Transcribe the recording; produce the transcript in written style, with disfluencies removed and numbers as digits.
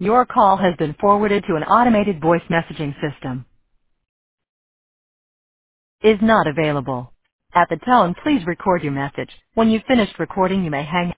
Your call has been forwarded to an automated voice messaging system. Is not available. At the tone, please record your message. When you've finished recording, you may hang